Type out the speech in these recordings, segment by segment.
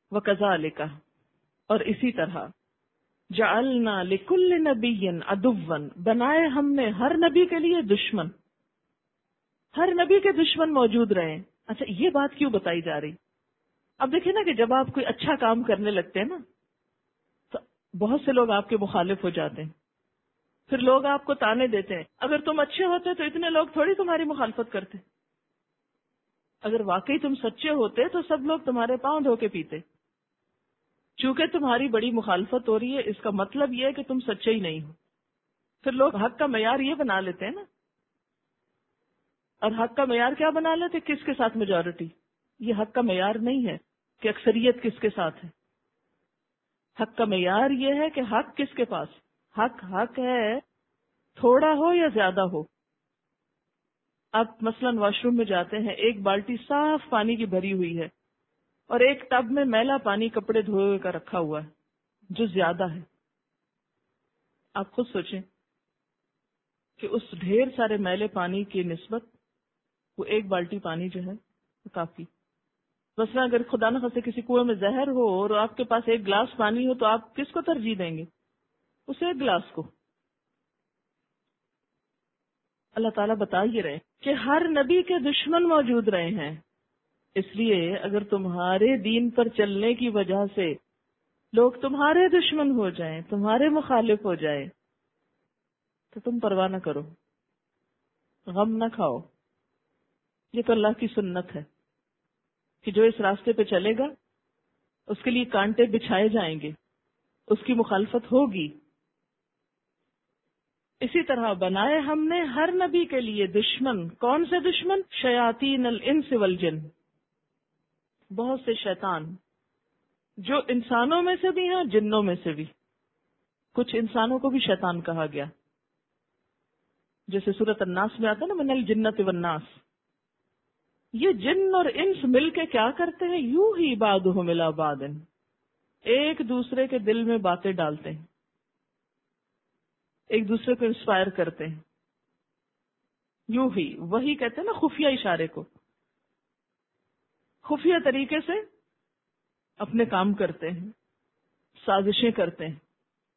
وَكَذَلِكَ، اور اسی طرح جعلنا لكل نبی عدوا، بنائے ہم نے ہر نبی کے لیے دشمن، ہر نبی کے دشمن موجود رہے. اچھا یہ بات کیوں بتائی جا رہی؟ اب دیکھیں نا کہ جب آپ کوئی اچھا کام کرنے لگتے ہیں نا تو بہت سے لوگ آپ کے مخالف ہو جاتے ہیں، پھر لوگ آپ کو تانے دیتے ہیں. اگر تم اچھے ہوتے تو اتنے لوگ تھوڑی تمہاری مخالفت کرتے، اگر واقعی تم سچے ہوتے تو سب لوگ تمہارے پاؤں دھو کے پیتے. چونکہ تمہاری بڑی مخالفت ہو رہی ہے اس کا مطلب یہ ہے کہ تم سچے ہی نہیں ہو. پھر لوگ حق کا معیار یہ بنا لیتے ہیں نا، اور حق کا معیار کیا بنا لیتے؟ کس کے ساتھ میجورٹی. یہ حق کا معیار نہیں ہے کہ اکثریت کس کے ساتھ ہے. حق کا معیار یہ ہے کہ حق کس کے پاس، حق حق ہے، تھوڑا ہو یا زیادہ ہو. آپ مثلا واش روم میں جاتے ہیں، ایک بالٹی صاف پانی کی بھری ہوئی ہے اور ایک ٹب میں میلا پانی کپڑے دھوئے کا رکھا ہوا ہے جو زیادہ ہے. آپ خود سوچیں کہ اس ڈھیر سارے میلے پانی کی نسبت وہ ایک بالٹی پانی جو ہے وہ کافی. مثلا اگر خدا نخواستہ کسی کنویں میں زہر ہو اور آپ کے پاس ایک گلاس پانی ہو تو آپ کس کو ترجیح دیں گے؟ اس ایک گلاس کو. اللہ تعالیٰ بتا ہی رہے کہ ہر نبی کے دشمن موجود رہے ہیں. اس لیے اگر تمہارے دین پر چلنے کی وجہ سے لوگ تمہارے دشمن ہو جائیں، تمہارے مخالف ہو جائیں، تو تم پرواہ نہ کرو، غم نہ کھاؤ. یہ تو اللہ کی سنت ہے کہ جو اس راستے پہ چلے گا اس کے لیے کانٹے بچھائے جائیں گے، اس کی مخالفت ہوگی. اسی طرح بنائے ہم نے ہر نبی کے لیے دشمن. کون سے دشمن؟ شیاطین الانس والجن، بہت سے شیطان جو انسانوں میں سے بھی ہیں جنوں میں سے بھی. کچھ انسانوں کو بھی شیطان کہا گیا، جیسے سورۃ الناس میں آتا ہے نا من الجنۃ والناس. یہ جن اور انس مل کے کیا کرتے ہیں؟ یوں ہی بعضهم الی بعض، ایک دوسرے کے دل میں باتیں ڈالتے ہیں، ایک دوسرے کو انسپائر کرتے ہیں. یوں ہی، وہی کہتے ہیں نا خفیہ اشارے کو، خفیہ طریقے سے اپنے کام کرتے ہیں، سازشیں کرتے ہیں.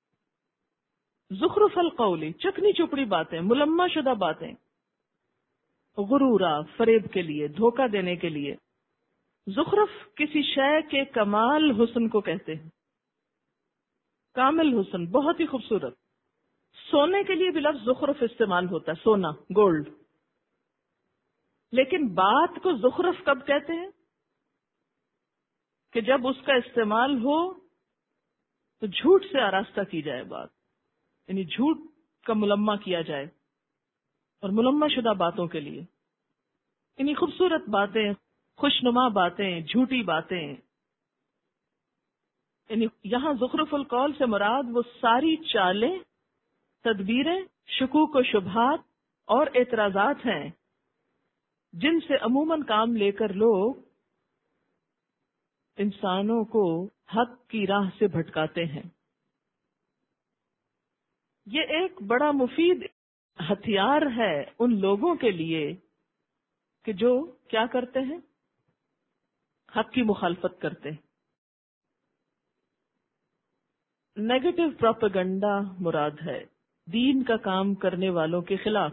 زخرف القول، چکنی چپڑی باتیں، ملمہ شدہ باتیں، غرورا، فریب کے لیے، دھوکہ دینے کے لیے. زخرف کسی شے کے کمال حسن کو کہتے ہیں، کامل حسن، بہت ہی خوبصورت. سونے کے لیے بھی لفظ زخرف استعمال ہوتا ہے، سونا، گولڈ. لیکن بات کو زخرف کب کہتے ہیں؟ کہ جب اس کا استعمال ہو تو جھوٹ سے آراستہ کی جائے بات، یعنی جھوٹ کا ملمہ کیا جائے. اور ملمہ شدہ باتوں کے لیے یعنی خوبصورت باتیں، خوشنما باتیں، جھوٹی باتیں. یعنی یہاں زخرف القول سے مراد وہ ساری چالیں، تدبیریں، شکوک و شبہات اور اعتراضات ہیں جن سے عموماً کام لے کر لوگ انسانوں کو حق کی راہ سے بھٹکاتے ہیں. یہ ایک بڑا مفید ہتھیار ہے ان لوگوں کے لیے کہ جو کیا کرتے ہیں؟ حق کی مخالفت کرتے ہیں. نیگیٹو پروپیگنڈا مراد ہے دین کا کام کرنے والوں کے خلاف.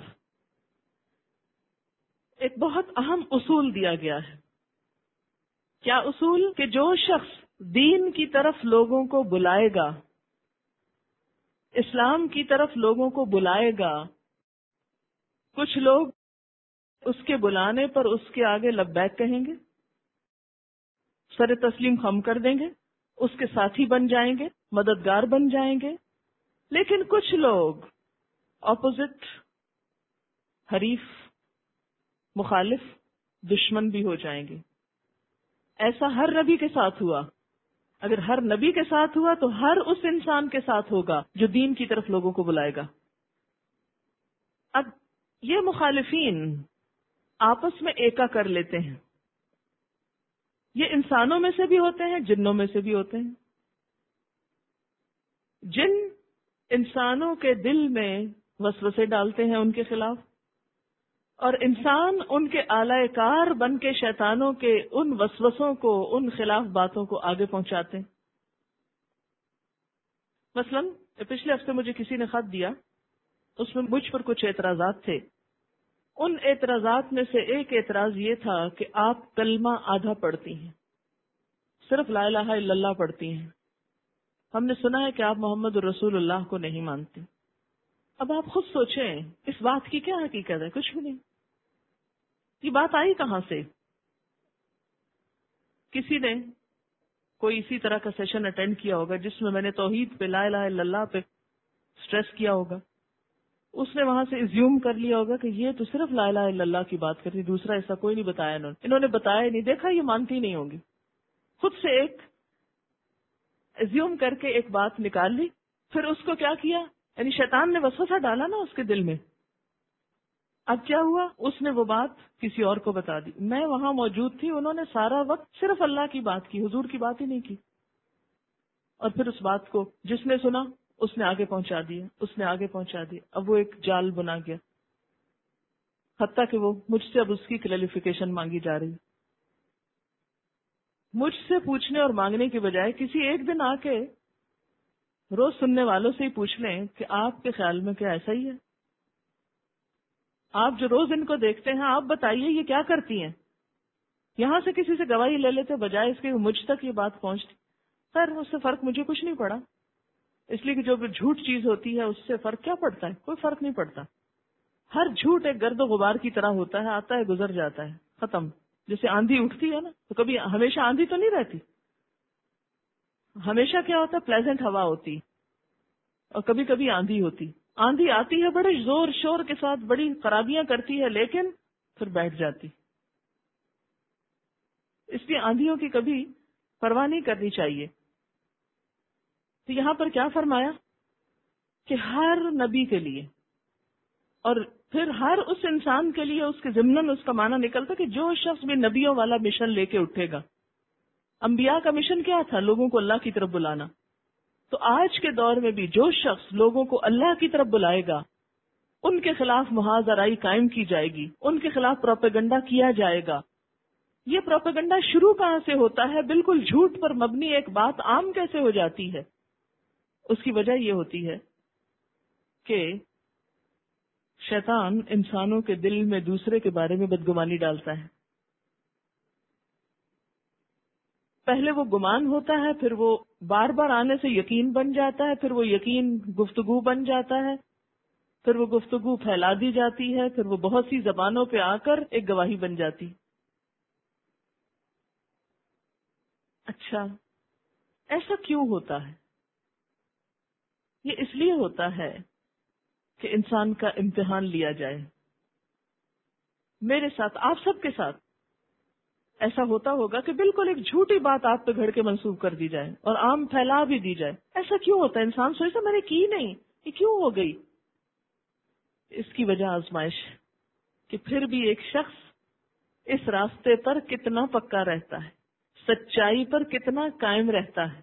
ایک بہت اہم اصول دیا گیا ہے. کیا اصول؟ کہ جو شخص دین کی طرف لوگوں کو بلائے گا، اسلام کی طرف لوگوں کو بلائے گا، کچھ لوگ اس کے بلانے پر اس کے آگے لبیک کہیں گے، سر تسلیم خم کر دیں گے، اس کے ساتھی بن جائیں گے، مددگار بن جائیں گے. لیکن کچھ لوگ اپوزٹ، حریف، مخالف، دشمن بھی ہو جائیں گے. ایسا ہر نبی کے ساتھ ہوا. اگر ہر نبی کے ساتھ ہوا تو ہر اس انسان کے ساتھ ہوگا جو دین کی طرف لوگوں کو بلائے گا. اب یہ مخالفین آپس میں ایکا کر لیتے ہیں. یہ انسانوں میں سے بھی ہوتے ہیں، جنوں میں سے بھی ہوتے ہیں. جن انسانوں کے دل میں وسوسے ڈالتے ہیں ان کے خلاف، اور انسان ان کے آلائے کار بن کے شیطانوں کے ان وسوسوں کو، ان خلاف باتوں کو آگے پہنچاتے ہیں. مثلا پچھلے ہفتے مجھے کسی نے خط دیا، اس میں مجھ پر کچھ اعتراضات تھے. ان اعتراضات میں سے ایک اعتراض یہ تھا کہ آپ کلمہ آدھا پڑھتی ہیں، صرف لا الہ الا اللہ پڑھتی ہیں. ہم نے سنا ہے کہ آپ محمد رسول اللہ کو نہیں مانتی. اب آپ خود سوچیں اس بات کی کیا حقیقت ہے؟ کچھ بھی نہیں. یہ بات آئی کہاں سے؟ کسی نے کوئی اسی طرح کا سیشن اٹینڈ کیا ہوگا جس میں نے توحید پہ، لا الہ الا اللہ پہ سٹریس کیا ہوگا. اس نے وہاں سے ایزیوم کر لیا ہوگا کہ یہ تو صرف لا الہ الا اللہ کی بات کرتی، دوسرا ایسا کوئی نہیں بتایا. انہوں نے بتایا نہیں، دیکھا یہ مانتی نہیں ہوگی. خود سے ایک ایزیوم کر کے ایک بات نکال لی. پھر اس کو کیا کیا؟ یعنی شیطان نے وسوسہ ڈالا نا اس کے دل میں. اب کیا ہوا؟ اس نے وہ بات کسی اور کو بتا دی. میں وہاں موجود تھی، انہوں نے سارا وقت صرف اللہ کی بات کی، حضور کی بات ہی نہیں کی. اور پھر اس بات کو جس نے سنا اس نے آگے پہنچا دیا، اس نے آگے پہنچا دیا. اب وہ ایک جال بنا گیا، حتیٰ کہ وہ مجھ سے اب اس کی کلیریفیکیشن مانگی جا رہی. مجھ سے پوچھنے اور مانگنے کے بجائے کسی ایک دن آ کے روز سننے والوں سے ہی پوچھ لیں کہ آپ کے خیال میں کیا ایسا ہی ہے؟ آپ جو روز ان کو دیکھتے ہیں، آپ بتائیے یہ کیا کرتی ہیں؟ یہاں سے کسی سے گواہی لے لیتے بجائے اس کے مجھ تک یہ بات پہنچتی. خیر اس سے فرق مجھے کچھ نہیں پڑا، اس لیے کہ جو جھوٹ چیز ہوتی ہے اس سے فرق کیا پڑتا ہے؟ کوئی فرق نہیں پڑتا. ہر جھوٹ ایک گرد و غبار کی طرح ہوتا ہے، آتا ہے گزر جاتا ہے، ختم. جیسے آندھی اٹھتی ہے نا، تو کبھی ہمیشہ آندھی تو نہیں رہتی. ہمیشہ کیا ہوتا ہے؟ پلیزنٹ ہوا ہوتی، اور کبھی کبھی آندھی ہوتی. آندھی آتی ہے بڑے زور شور کے ساتھ، بڑی خرابیاں کرتی ہے، لیکن پھر بیٹھ جاتی. اس لیے آندھیوں کی کبھی پرواہ نہیں کرنی چاہیے. تو یہاں پر کیا فرمایا کہ ہر نبی کے لیے اور پھر ہر اس انسان کے لیے اس کے ضمن اس کا معنی نکلتا کہ جو شخص بھی نبیوں والا مشن لے کے اٹھے گا. انبیاء کا مشن کیا تھا؟ لوگوں کو اللہ کی طرف بلانا. تو آج کے دور میں بھی جو شخص لوگوں کو اللہ کی طرف بلائے گا، ان کے خلاف محاذ آرائی قائم کی جائے گی، ان کے خلاف پروپیگنڈا کیا جائے گا. یہ پروپیگنڈا شروع کہاں سے ہوتا ہے؟ بالکل جھوٹ پر مبنی ایک بات عام کیسے ہو جاتی ہے؟ اس کی وجہ یہ ہوتی ہے کہ شیطان انسانوں کے دل میں دوسرے کے بارے میں بدگمانی ڈالتا ہے. پہلے وہ گمان ہوتا ہے، پھر وہ بار بار آنے سے یقین بن جاتا ہے، پھر وہ یقین گفتگو بن جاتا ہے، پھر وہ گفتگو پھیلا دی جاتی ہے، پھر وہ بہت سی زبانوں پہ آ کر ایک گواہی بن جاتی. اچھا ایسا کیوں ہوتا ہے؟ یہ اس لیے ہوتا ہے کہ انسان کا امتحان لیا جائے. میرے ساتھ، آپ سب کے ساتھ ایسا ہوتا ہوگا کہ بالکل ایک جھوٹی بات آپ پہ گھڑ کے منسوخ کر دی جائے اور عام پھیلا بھی دی جائے. ایسا کیوں ہوتا ہے؟ انسان سوچتا میں نے کی نہیں، یہ کیوں ہو گئی؟ اس کی وجہ آزمائش کہ پھر بھی ایک شخص اس راستے پر کتنا پکا رہتا ہے، سچائی پر کتنا قائم رہتا ہے.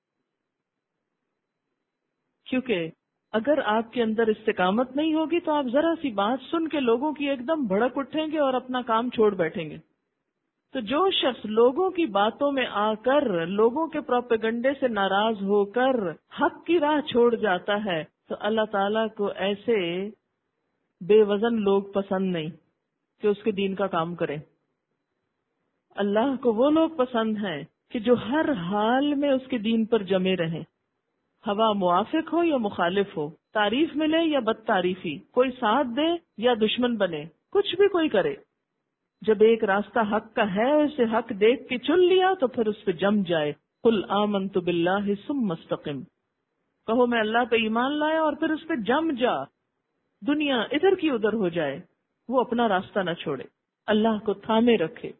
کیونکہ اگر آپ کے اندر استقامت نہیں ہوگی تو آپ ذرا سی بات سن کے لوگوں کی ایک دم بھڑک اٹھیں گے اور اپنا کام چھوڑ بیٹھیں گے. تو جو شخص لوگوں کی باتوں میں آ کر، لوگوں کے پروپیگنڈے سے ناراض ہو کر حق کی راہ چھوڑ جاتا ہے، تو اللہ تعالیٰ کو ایسے بے وزن لوگ پسند نہیں کہ اس کے دین کا کام کریں. اللہ کو وہ لوگ پسند ہیں کہ جو ہر حال میں اس کے دین پر جمے رہیں، ہوا موافق ہو یا مخالف ہو، تعریف ملے یا بد تعریفی، کوئی ساتھ دے یا دشمن بنے، کچھ بھی کوئی کرے. جب ایک راستہ حق کا ہے اور اسے حق دیکھ کے چن لیا تو پھر اس پہ جم جائے. قل آمنت باللہ ثم استقم، کہو میں اللہ پہ ایمان لایا اور پھر اس پہ جم جا. دنیا ادھر کی ادھر ہو جائے، وہ اپنا راستہ نہ چھوڑے، اللہ کو تھامے رکھے.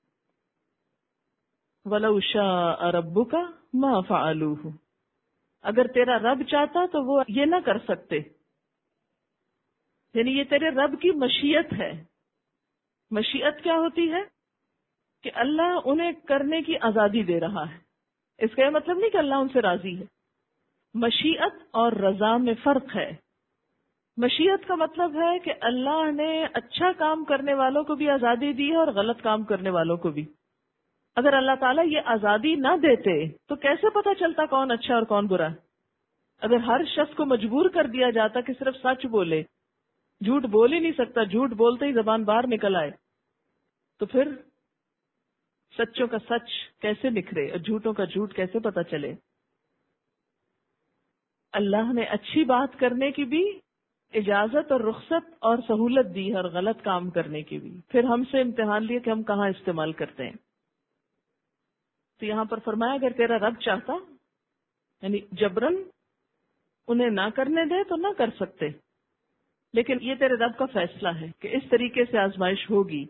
وَلَوْ شَاءَ رَبُّكَ مَا فَعَلُوهُ، اگر تیرا رب چاہتا تو وہ یہ نہ کر سکتے. یعنی یہ تیرے رب کی مشیت ہے. مشیت کیا ہوتی ہے؟ کہ اللہ انہیں کرنے کی آزادی دے رہا ہے. اس کا یہ مطلب نہیں کہ اللہ ان سے راضی ہے. مشیت اور رضا میں فرق ہے. مشیت کا مطلب ہے کہ اللہ نے اچھا کام کرنے والوں کو بھی آزادی دی ہے اور غلط کام کرنے والوں کو بھی. اگر اللہ تعالیٰ یہ آزادی نہ دیتے تو کیسے پتا چلتا کون اچھا اور کون برا؟ اگر ہر شخص کو مجبور کر دیا جاتا کہ صرف سچ بولے، جھوٹ بول ہی نہیں سکتا، جھوٹ بولتے ہی زبان باہر نکل آئے، تو پھر سچوں کا سچ کیسے نکھرے اور جھوٹوں کا جھوٹ کیسے پتا چلے؟ اللہ نے اچھی بات کرنے کی بھی اجازت اور رخصت اور سہولت دی ہے اور غلط کام کرنے کی بھی. پھر ہم سے امتحان لیے کہ ہم کہاں استعمال کرتے ہیں. تو یہاں پر فرمایا اگر تیرا رب چاہتا، یعنی جبرن انہیں نہ کرنے دے تو نہ کر سکتے، لیکن یہ تیرے رب کا فیصلہ ہے کہ اس طریقے سے آزمائش ہوگی.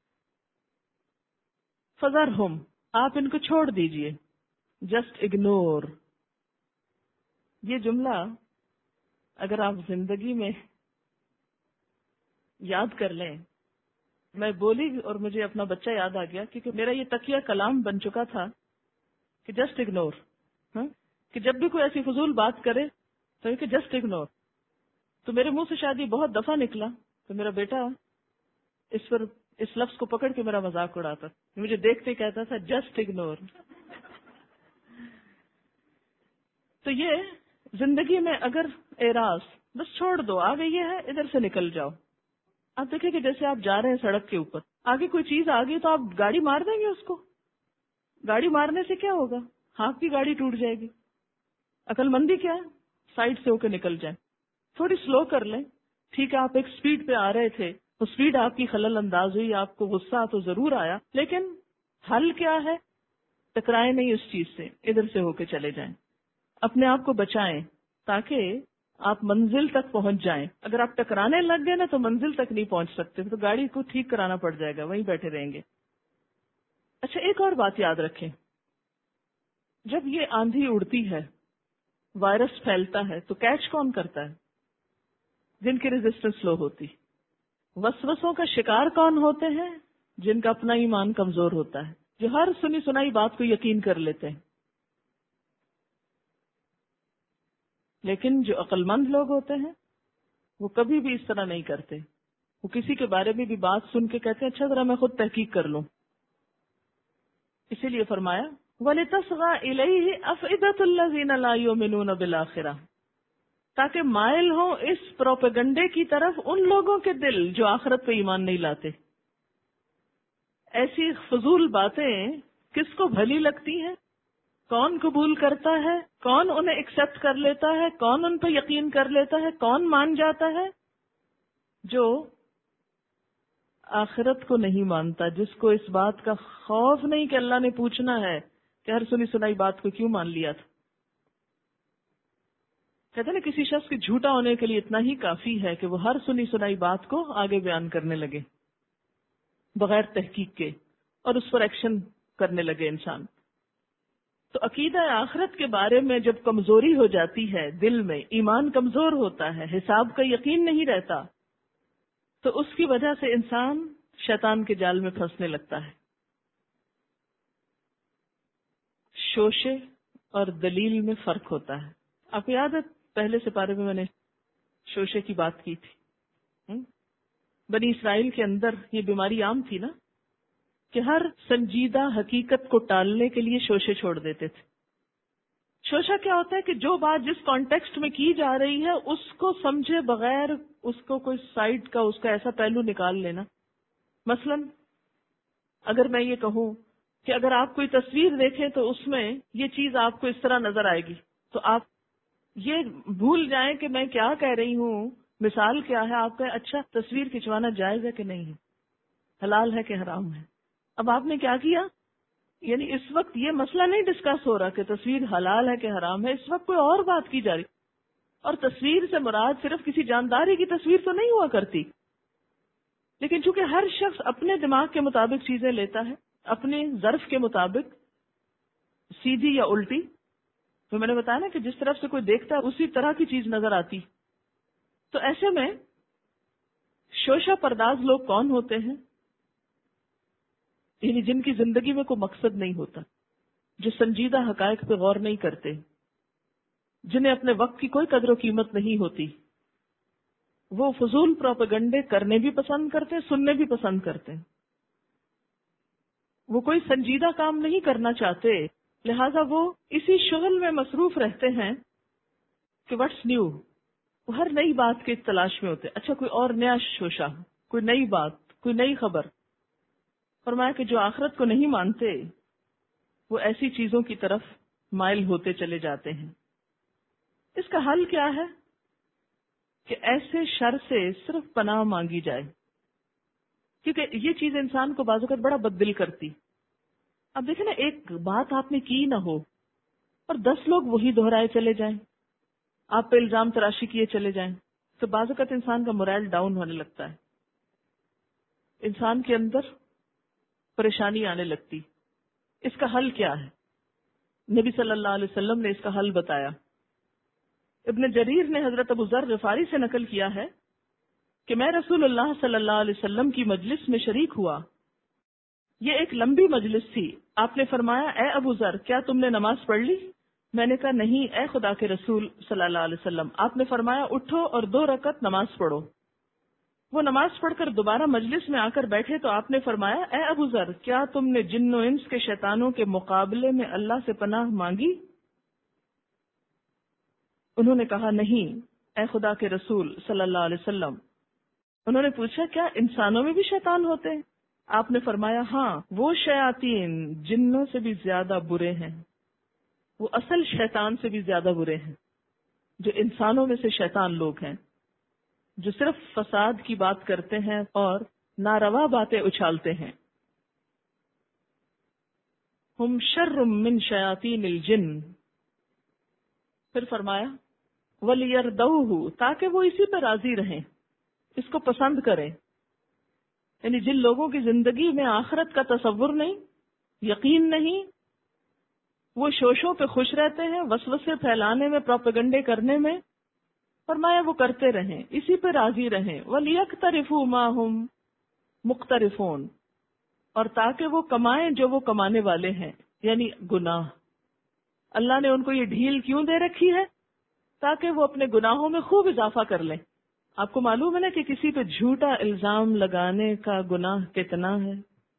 فذرہم، آپ ان کو چھوڑ دیجئے، جسٹ اگنور. یہ جملہ اگر آپ زندگی میں یاد کر لیں، میں بولی اور مجھے اپنا بچہ یاد آ گیا کیونکہ میرا یہ تقیہ کلام بن چکا تھا کہ جسٹ اگنور. کہ جب بھی کوئی ایسی فضول بات کرے تو یہ کہ جسٹ اگنور. تو میرے منہ سے شاید یہ بہت دفعہ نکلا تو میرا بیٹا اس لفظ کو پکڑ کے میرا مذاق اڑاتا، مجھے دیکھتے کہتا تھا جسٹ اگنور. تو یہ زندگی میں اگر اعراض بس چھوڑ دو، آگے یہ ہے ادھر سے نکل جاؤ. آپ دیکھیں کہ جیسے آپ جا رہے ہیں سڑک کے اوپر، آگے کوئی چیز آ گئی تو آپ گاڑی مار دیں گے اس کو. گاڑی مارنے سے کیا ہوگا؟ آپ کی گاڑی ٹوٹ جائے گی. عقل مندی کیا ہے؟ سائڈ سے ہو کے نکل جائیں، تھوڑی سلو کر لیں. ٹھیک ہے آپ ایک سپیڈ پہ آ رہے تھے، وہ سپیڈ آپ کی خلل انداز ہوئی، آپ کو غصہ تو ضرور آیا، لیکن حل کیا ہے؟ ٹکرائیں نہیں اس چیز سے، ادھر سے ہو کے چلے جائیں. اپنے آپ کو بچائیں تاکہ آپ منزل تک پہنچ جائیں. اگر آپ ٹکرانے لگ گئے نا تو منزل تک نہیں پہنچ سکتے، تو گاڑی کو ٹھیک کرانا پڑ جائے گا، وہیں بیٹھے رہیں گے. اچھا ایک اور بات یاد رکھیں، جب یہ آندھی اڑتی ہے، وائرس پھیلتا ہے، تو کیچ کون کرتا ہے؟ جن کی ریزسٹنس لو ہوتی. وسوسوں کا شکار کون ہوتے ہیں؟ جن کا اپنا ایمان کمزور ہوتا ہے، جو ہر سنی سنائی بات کو یقین کر لیتے ہیں. لیکن جو عقل مند لوگ ہوتے ہیں وہ کبھی بھی اس طرح نہیں کرتے. وہ کسی کے بارے میں بھی بات سن کے کہتے ہیں اچھا ذرا میں خود تحقیق کر لوں. اسی لیے فرمایا وَلِتَصْغَى إِلَيْهِ أَفْئِدَةُ الَّذِينَ لَا يُؤْمِنُونَ بِالْآخِرَةِ، تاکہ مائل ہوں اس پروپیگنڈے کی طرف ان لوگوں کے دل جو آخرت پہ ایمان نہیں لاتے. ایسی فضول باتیں کس کو بھلی لگتی ہیں؟ کون قبول کرتا ہے؟ کون انہیں ایکسپٹ کر لیتا ہے؟ کون ان پہ یقین کر لیتا ہے؟ کون مان جاتا ہے؟ جو آخرت کو نہیں مانتا، جس کو اس بات کا خوف نہیں کہ اللہ نے پوچھنا ہے کہ ہر سنی سنائی بات کو کیوں مان لیا تھا. کہتے ہیں نا کسی شخص کے جھوٹا ہونے کے لیے اتنا ہی کافی ہے کہ وہ ہر سنی سنائی بات کو آگے بیان کرنے لگے بغیر تحقیق کے، اور اس پر ایکشن کرنے لگے انسان. تو عقیدہ آخرت کے بارے میں جب کمزوری ہو جاتی ہے، دل میں ایمان کمزور ہوتا ہے، حساب کا یقین نہیں رہتا، تو اس کی وجہ سے انسان شیطان کے جال میں پھنسنے لگتا ہے. شوشے اور دلیل میں فرق ہوتا ہے. آپ کو یاد ہے پہلے سپارے میں نے شوشے کی بات کی تھی. بنی اسرائیل کے اندر یہ بیماری عام تھی نا کہ ہر سنجیدہ حقیقت کو ٹالنے کے لیے شوشے چھوڑ دیتے تھے. شوشہ کیا ہوتا ہے کہ جو بات جس کانٹیکسٹ میں کی جا رہی ہے اس کو سمجھے بغیر اس کو کوئی سائڈ کا اس کا ایسا پہلو نکال لینا. مثلا اگر میں یہ کہوں کہ اگر آپ کوئی تصویر دیکھیں تو اس میں یہ چیز آپ کو اس طرح نظر آئے گی، تو آپ یہ بھول جائیں کہ میں کیا کہہ رہی ہوں، مثال کیا ہے. آپ کہیں اچھا تصویر کھنچوانا جائز ہے کہ نہیں ہے، حلال ہے کہ حرام ہے. اب آپ نے کیا کیا، یعنی اس وقت یہ مسئلہ نہیں ڈسکس ہو رہا کہ تصویر حلال ہے کہ حرام ہے، اس وقت کوئی اور بات کی جا رہی. اور تصویر سے مراد صرف کسی جانداری کی تصویر تو نہیں ہوا کرتی، لیکن چونکہ ہر شخص اپنے دماغ کے مطابق چیزیں لیتا ہے، اپنے ظرف کے مطابق، سیدھی یا الٹی. تو میں نے بتایا نا کہ جس طرف سے کوئی دیکھتا ہے اسی طرح کی چیز نظر آتی. تو ایسے میں شوشہ پرداز لوگ کون ہوتے ہیں؟ یعنی جن کی زندگی میں کوئی مقصد نہیں ہوتا، جو سنجیدہ حقائق پہ غور نہیں کرتے، جنہیں اپنے وقت کی کوئی قدر و قیمت نہیں ہوتی، وہ فضول پروپیگنڈے کرنے بھی پسند کرتے ہیں، سننے بھی پسند کرتے ہیں. وہ کوئی سنجیدہ کام نہیں کرنا چاہتے، لہذا وہ اسی شغل میں مصروف رہتے ہیں کہ واٹس نیو. وہ ہر نئی بات کے تلاش میں ہوتے ہیں. اچھا کوئی اور نیا شوشہ، کوئی نئی بات، کوئی نئی خبر. فرمایا کہ جو آخرت کو نہیں مانتے وہ ایسی چیزوں کی طرف مائل ہوتے چلے جاتے ہیں. اس کا حل کیا ہے؟ کہ ایسے شر سے صرف پناہ مانگی جائے، کیونکہ یہ چیز انسان کو بعض اوقات بڑا بددل کرتی. اب دیکھیں نا، ایک بات آپ نے کی نہ ہو اور 10 لوگ وہی دہرائے چلے جائیں، آپ پہ الزام تراشی کیے چلے جائیں، تو بعض اوقات انسان کا مورائل ڈاؤن ہونے لگتا ہے، انسان کے اندر پریشانی آنے لگتی. اس کا حل کیا ہے؟ نبی صلی اللہ علیہ وسلم نے اس کا حل بتایا. ابن جریر نے حضرت ابو ذر غفاری سے نقل کیا ہے کہ میں رسول اللہ صلی اللہ علیہ وسلم کی مجلس میں شریک ہوا. یہ ایک لمبی مجلس تھی. آپ نے فرمایا اے ابو ذر کیا تم نے نماز پڑھ لی؟ میں نے کہا نہیں اے خدا کے رسول صلی اللہ علیہ وسلم. آپ نے فرمایا اٹھو اور 2 رکعت نماز پڑھو. وہ نماز پڑھ کر دوبارہ مجلس میں آ کر بیٹھے تو آپ نے فرمایا اے ابو ذر کیا تم نے جن و انس کے شیطانوں کے مقابلے میں اللہ سے پناہ مانگی؟ انہوں نے کہا نہیں اے خدا کے رسول صلی اللہ علیہ وسلم. انہوں نے پوچھا کیا انسانوں میں بھی شیطان ہوتے ہیں؟ آپ نے فرمایا ہاں وہ شیاطین جنوں سے بھی زیادہ برے ہیں، وہ اصل شیطان سے بھی زیادہ برے ہیں جو انسانوں میں سے شیطان لوگ ہیں، جو صرف فساد کی بات کرتے ہیں اور ناروا باتیں اچھالتے ہیں. ہم شر من شیاطین الجن. پھر فرمایا وَلْيَرْضَوْهُ تاکہ وہ اسی پہ راضی رہیں، اس کو پسند کریں. یعنی جن لوگوں کی زندگی میں آخرت کا تصور نہیں، یقین نہیں، وہ شوشوں پہ خوش رہتے ہیں، وسوسے پھیلانے میں، پروپیگنڈے کرنے میں. فرمایا وہ کرتے رہیں، اسی پہ راضی رہیں. وَلْيَقْتَرِفُوا مَا هُمْ مُقْتَرِفُونَ اور تاکہ وہ کمائیں جو وہ کمانے والے ہیں، یعنی گناہ. اللہ نے ان کو یہ ڈھیل کیوں دے رکھی ہے؟ تاکہ وہ اپنے گناہوں میں خوب اضافہ کر لیں. آپ کو معلوم ہے نا کہ کسی پہ جھوٹا الزام لگانے کا گناہ کتنا ہے؟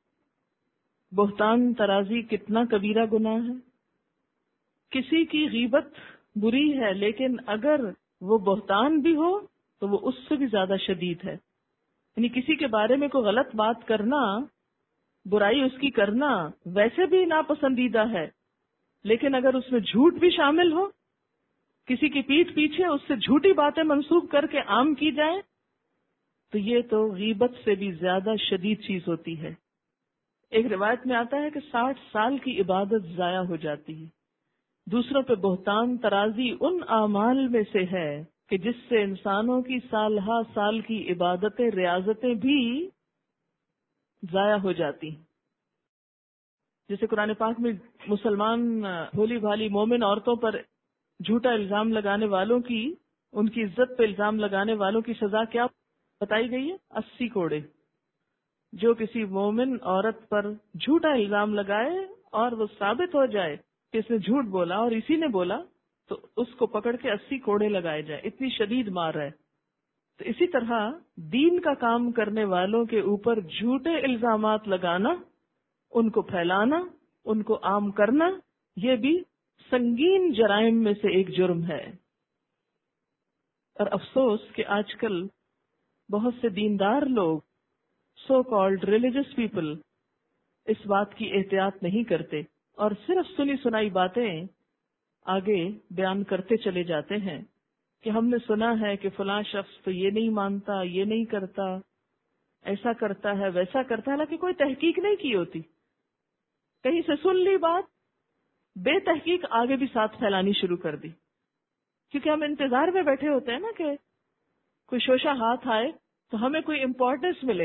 بہتان ترازی کتنا کبیرہ گناہ ہے؟ کسی کی غیبت بری ہے، لیکن اگر وہ بہتان بھی ہو تو وہ اس سے بھی زیادہ شدید ہے. یعنی کسی کے بارے میں کوئی غلط بات کرنا، برائی اس کی کرنا ویسے بھی ناپسندیدہ ہے، لیکن اگر اس میں جھوٹ بھی شامل ہو، کسی کی پیٹھ پیچھے اس سے جھوٹی باتیں منسوب کر کے عام کی جائیں، تو یہ تو غیبت سے بھی زیادہ شدید چیز ہوتی ہے. ایک روایت میں آتا ہے کہ 60 سال کی عبادت ضائع ہو جاتی ہے. دوسروں پہ بہتان ترازی ان اعمال میں سے ہے کہ جس سے انسانوں کی سال ہا سال کی عبادتیں، ریاضتیں بھی ضائع ہو جاتی. جیسے قرآن پاک میں مسلمان بھولی بھالی مومن عورتوں پر جھوٹا الزام لگانے والوں کی، ان کی عزت پہ الزام لگانے والوں کی سزا کیا بتائی گئی ہے؟ 80 کوڑے. جو کسی مومن عورت پر جھوٹا الزام لگائے اور وہ ثابت ہو جائے کہ اس نے جھوٹ بولا اور اسی نے بولا، تو اس کو پکڑ کے 80 کوڑے لگائے جائے. اتنی شدید مار ہے. تو اسی طرح دین کا کام کرنے والوں کے اوپر جھوٹے الزامات لگانا، ان کو پھیلانا، ان کو عام کرنا، یہ بھی سنگین جرائم میں سے ایک جرم ہے. اور افسوس کہ آج کل بہت سے دیندار لوگ، سو کالڈ ریلیجس پیپل، اس بات کی احتیاط نہیں کرتے اور صرف سنی سنائی باتیں آگے بیان کرتے چلے جاتے ہیں کہ ہم نے سنا ہے کہ فلاں شخص تو یہ نہیں مانتا، یہ نہیں کرتا، ایسا کرتا ہے، ویسا کرتا ہے، حالانکہ کوئی تحقیق نہیں کی ہوتی. کہیں سے سن لی بات، بے تحقیق آگے بھی ساتھ پھیلانی شروع کر دی، کیونکہ ہم انتظار میں بیٹھے ہوتے ہیں نا کہ کوئی شوشہ ہاتھ آئے تو ہمیں کوئی امپورٹنس ملے.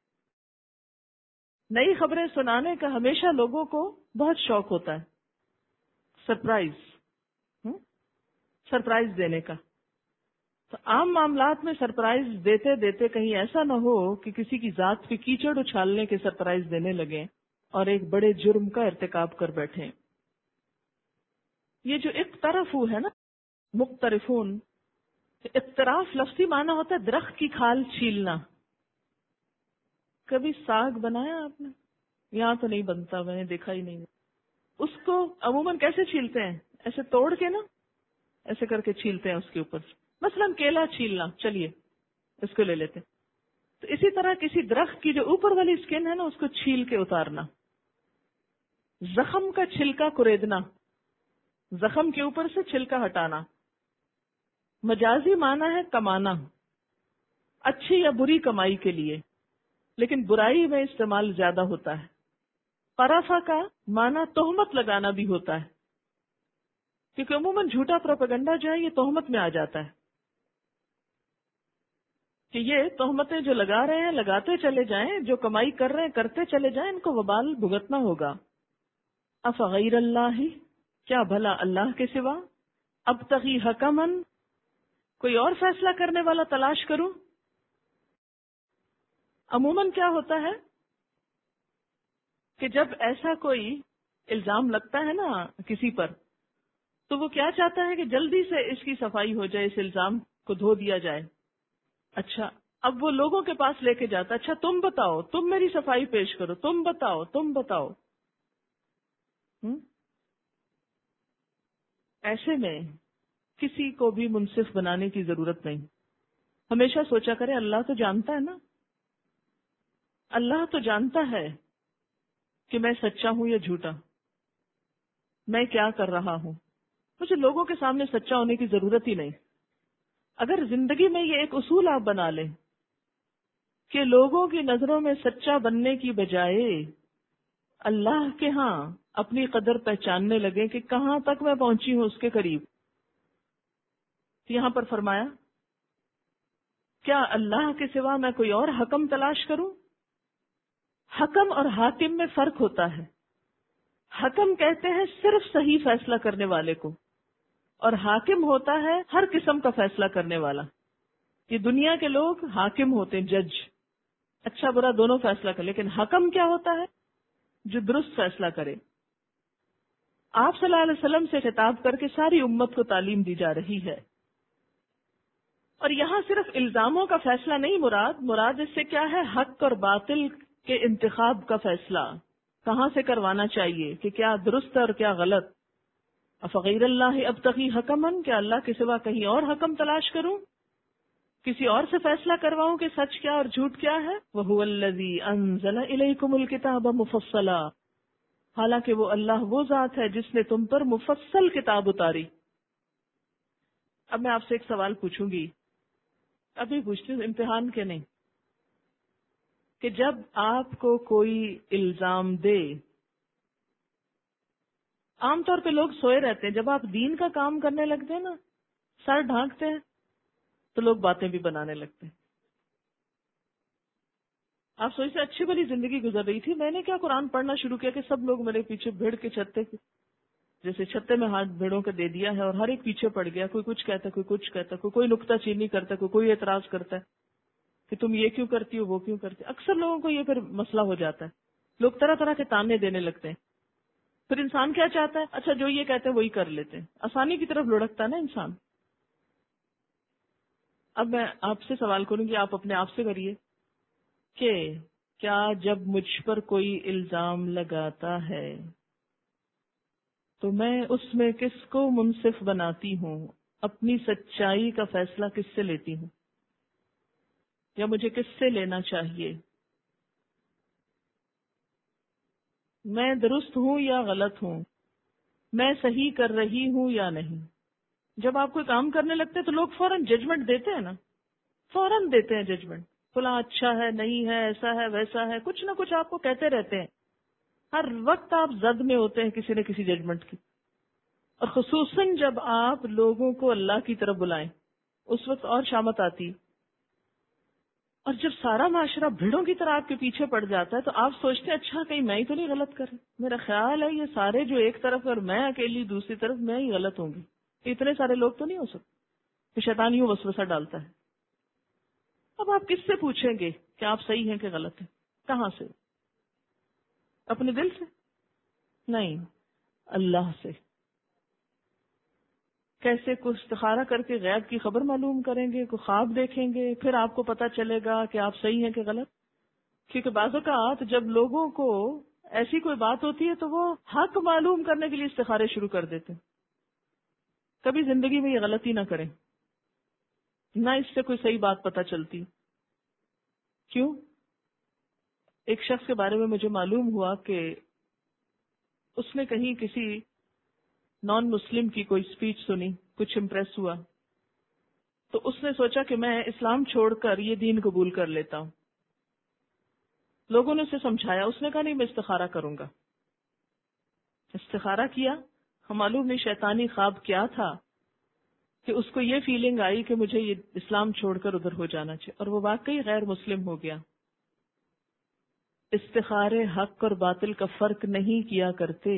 نئی خبریں سنانے کا ہمیشہ لوگوں کو بہت شوق ہوتا ہے، سرپرائز دینے کا. تو عام معاملات میں سرپرائز دیتے دیتے کہیں ایسا نہ ہو کہ کسی کی ذات پہ کیچڑ اچھالنے کے سرپرائز دینے لگیں اور ایک بڑے جرم کا ارتکاب کر بیٹھیں. یہ جو اقترفو ہے نا، مقترفون، اقتراف لفظی معنی ہوتا ہے درخت کی کھال چھیلنا. کبھی ساگ بنایا آپ نے؟ یہاں تو نہیں بنتا، میں نے دیکھا ہی نہیں. اس کو عموماً کیسے چھیلتے ہیں؟ ایسے توڑ کے نا، ایسے کر کے چھیلتے ہیں اس کے اوپر. مثلاً کیلا چھیلنا، چلیے اس کو لے لیتے. تو اسی طرح کسی درخت کی جو اوپر والی اسکن ہے نا، اس کو چھیل کے اتارنا. زخم کا چھلکا کریدنا، زخم کے اوپر سے چھلکا ہٹانا. مجازی معنی ہے کمانا، اچھی یا بری کمائی کے لیے، لیکن برائی میں استعمال زیادہ ہوتا ہے. پرافا کا معنی تہمت لگانا بھی ہوتا ہے، کیونکہ عموماً جھوٹا پروپیگنڈا جو ہے یہ تہمت میں آ جاتا ہے کہ یہ تہمتیں جو لگا رہے ہیں لگاتے چلے جائیں، جو کمائی کر رہے ہیں کرتے چلے جائیں، ان کو وبال بھگتنا ہوگا. افغیر اللہ، کیا بھلا اللہ کے سوا، ابتغی حکمن، کوئی اور فیصلہ کرنے والا تلاش کروں. عموماً کیا ہوتا ہے کہ جب ایسا کوئی الزام لگتا ہے نا کسی پر، تو وہ کیا چاہتا ہے کہ جلدی سے اس کی صفائی ہو جائے، اس الزام کو دھو دیا جائے. اچھا، اب وہ لوگوں کے پاس لے کے جاتا، اچھا تم بتاؤ، تم میری صفائی پیش کرو، تم بتاؤ، تم بتاؤ. ایسے میں کسی کو بھی منصف بنانے کی ضرورت نہیں. ہمیشہ سوچا کرے اللہ تو جانتا ہے نا، اللہ تو جانتا ہے کہ میں سچا ہوں یا جھوٹا، میں کیا کر رہا ہوں. مجھے لوگوں کے سامنے سچا ہونے کی ضرورت ہی نہیں. اگر زندگی میں یہ ایک اصول آپ بنا لیں کہ لوگوں کی نظروں میں سچا بننے کی بجائے اللہ کے ہاں اپنی قدر پہچاننے لگے کہ کہاں تک میں پہنچی ہوں اس کے قریب. یہاں پر فرمایا کیا اللہ کے سوا میں کوئی اور حکم تلاش کروں. حکم اور حاکم میں فرق ہوتا ہے. حکم کہتے ہیں صرف صحیح فیصلہ کرنے والے کو، اور حاکم ہوتا ہے ہر قسم کا فیصلہ کرنے والا. یہ دنیا کے لوگ حاکم ہوتے ہیں، جج، اچھا برا دونوں فیصلہ کر. لیکن حکم کیا ہوتا ہے؟ جو درست فیصلہ کرے. آپ صلی اللہ علیہ وسلم سے خطاب کر کے ساری امت کو تعلیم دی جا رہی ہے. اور یہاں صرف الزاموں کا فیصلہ نہیں مراد اس سے کیا ہے؟ حق اور باطل کے انتخاب کا فیصلہ کہاں سے کروانا چاہیے، کہ کیا درست ہے اور کیا غلط. افغیر اللہ ابتغی حکمن، کیا اللہ کے سوا کہیں اور حکم تلاش کروں، کسی اور سے فیصلہ کرواؤں کہ سچ کیا اور جھوٹ کیا ہے. وَهُوَ الَّذِي أَنزَلَ إِلَيْكُمُ الْكِتَابَ مُفَصَّلًا، حالانکہ وہ اللہ وہ ذات ہے جس نے تم پر مفصل کتاب اتاری. اب میں آپ سے ایک سوال پوچھوں گی، ابھی پوچھتی ہوں، امتحان کے نہیں، کہ جب آپ کو کوئی الزام دے، عام طور پہ لوگ سوئے رہتے ہیں، جب آپ دین کا کام کرنے لگتے ہیں نا، سر ڈھانکتے ہیں تو لوگ باتیں بھی بنانے لگتے ہیں. آپ سوچتے اچھی بھلی زندگی گزر رہی تھی، میں نے کیا قرآن پڑھنا شروع کیا کہ سب لوگ میرے پیچھے بھیڑ کے چھتے، جیسے چھتے میں ہاتھ بھیڑوں کا دے دیا ہے، اور ہر ایک پیچھے پڑ گیا. کوئی کچھ کہتا ہے، کوئی کچھ کہتا ہے، کوئی نکتہ چینی کرتا ہے، کوئی اعتراض کرتا ہے کہ تم یہ کیوں کرتی ہو، وہ کیوں کرتی. اکثر لوگوں کو یہ پھر مسئلہ ہو جاتا ہے، لوگ طرح طرح کے تانے دینے لگتے ہیں. پھر انسان کیا چاہتا ہے؟ اچھا جو یہ کہتے ہیں وہی کر لیتے ہیں، آسانی کی طرف لڑکتا ہے نا انسان. اب میں آپ سے سوال کروں گی، آپ اپنے آپ سے کریے کہ کیا جب مجھ پر کوئی الزام لگاتا ہے تو میں اس میں کس کو منصف بناتی ہوں، اپنی سچائی کا فیصلہ کس سے لیتی ہوں، یا مجھے کس سے لینا چاہیے، میں درست ہوں یا غلط ہوں، میں صحیح کر رہی ہوں یا نہیں. جب آپ کوئی کام کرنے لگتے ہیں تو لوگ فوراً ججمنٹ دیتے ہیں نا، فوراً دیتے ہیں ججمنٹ، فلاں اچھا ہے، نہیں ہے، ایسا ہے، ویسا ہے، کچھ نہ کچھ آپ کو کہتے رہتے ہیں. ہر وقت آپ زد میں ہوتے ہیں کسی نہ کسی ججمنٹ کی. اور خصوصاً جب آپ لوگوں کو اللہ کی طرف بلائیں، اس وقت اور شامت آتی. اور جب سارا معاشرہ بھیڑوں کی طرح آپ کے پیچھے پڑ جاتا ہے تو آپ سوچتے ہیں اچھا کہیں میں ہی تو نہیں غلط کر رہی، میرا خیال ہے یہ سارے جو ایک طرف اور میں اکیلی دوسری طرف، میں ہی غلط ہوں گی، اتنے سارے لوگ تو نہیں ہو سکتے. کہ شیطان یوں وسوسہ ڈالتا ہے. اب آپ کس سے پوچھیں گے کہ آپ صحیح ہیں کہ غلط ہیں؟ کہاں سے؟ اپنے دل سے؟ نہیں، اللہ سے. کیسے کوئی استخارہ کر کے غیب کی خبر معلوم کریں گے، کوئی خواب دیکھیں گے، پھر آپ کو پتہ چلے گا کہ آپ صحیح ہیں کہ غلط. کیونکہ بعض اوقات جب لوگوں کو ایسی کوئی بات ہوتی ہے تو وہ حق معلوم کرنے کے لیے استخارے شروع کر دیتے ہیں. کبھی زندگی میں یہ غلطی نہ کریں، نہ اس سے کوئی صحیح بات پتہ چلتی. کیوں؟ ایک شخص کے بارے میں مجھے معلوم ہوا کہ اس نے کہیں کسی نان مسلم کی کوئی اسپیچ سنی، کچھ امپریس ہوا، تو اس نے سوچا کہ میں اسلام چھوڑ کر یہ دین قبول کر لیتا ہوں. لوگوں نے اسے سمجھایا، اس نے کہا نہیں میں استخارہ کروں گا. استخارہ کیا، معلوم نہیں شیطانی خواب کیا تھا کہ اس کو یہ فیلنگ آئی کہ مجھے یہ اسلام چھوڑ کر ادھر ہو جانا چاہیے، اور وہ واقعی غیر مسلم ہو گیا. استخارے حق اور باطل کا فرق نہیں کیا کرتے.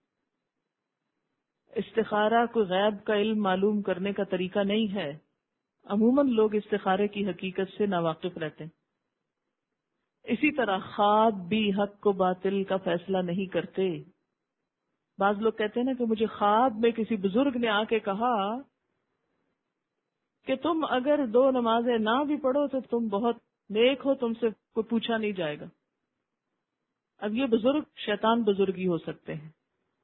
استخارہ کوئی غیب کا علم معلوم کرنے کا طریقہ نہیں ہے. عموماً لوگ استخارے کی حقیقت سے ناواقف رہتے ہیں. اسی طرح خواب بھی حق و باطل کا فیصلہ نہیں کرتے. بعض لوگ کہتے ہیں نا کہ مجھے خواب میں کسی بزرگ نے آ کے کہا کہ تم اگر 2 نمازیں نہ بھی پڑھو تو تم بہت نیک ہو، تم سے کوئی پوچھا نہیں جائے گا. اب یہ بزرگ شیطان بزرگ ہی ہو سکتے ہیں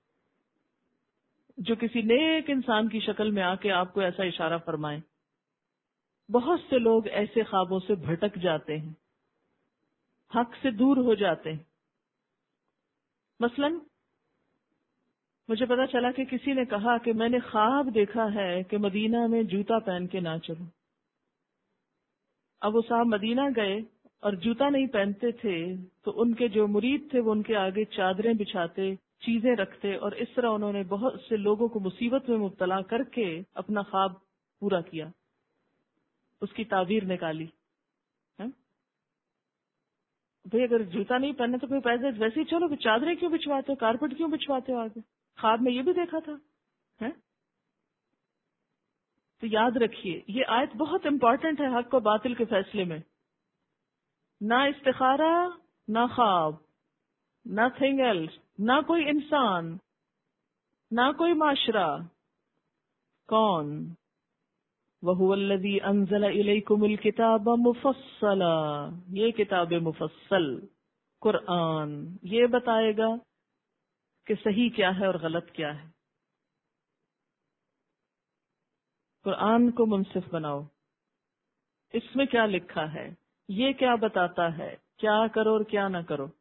جو کسی نیک انسان کی شکل میں آ کے آپ کو ایسا اشارہ فرمائیں. بہت سے لوگ ایسے خوابوں سے بھٹک جاتے ہیں، حق سے دور ہو جاتے ہیں. مثلا مجھے پتا چلا کہ کسی نے کہا کہ میں نے خواب دیکھا ہے کہ مدینہ میں جوتا پہن کے نہ چلو. اب وہ صاحب مدینہ گئے اور جوتا نہیں پہنتے تھے تو ان کے جو مرید تھے وہ ان کے آگے چادریں بچھاتے، چیزیں رکھتے، اور اس طرح انہوں نے بہت سے لوگوں کو مصیبت میں مبتلا کر کے اپنا خواب پورا کیا، اس کی تعبیر نکالی. بھئی اگر جوتا نہیں پہننا تو پھر پیسے ویسے ہی چلو، پھر چادریں کیوں بچھواتے ہو، کارپیٹ کیوں بچھواتے ہو آگے؟ خواب میں یہ بھی دیکھا تھا. تو یاد رکھیے یہ آیت بہت امپورٹنٹ ہے حق و باطل کے فیصلے میں. نہ استخارہ، نہ خواب، نتھنگ ایلس، نہ کوئی انسان، نہ کوئی معاشرہ. کون؟ وَهُوَ الَّذِي أَنزَلَ إِلَيْكُمُ الْكِتَابَ مُفَصَّلًا، یہ کتاب مفصل قرآن یہ بتائے گا کہ صحیح کیا ہے اور غلط کیا ہے. قرآن کو منصف بناؤ، اس میں کیا لکھا ہے، یہ کیا بتاتا ہے، کیا کرو اور کیا نہ کرو.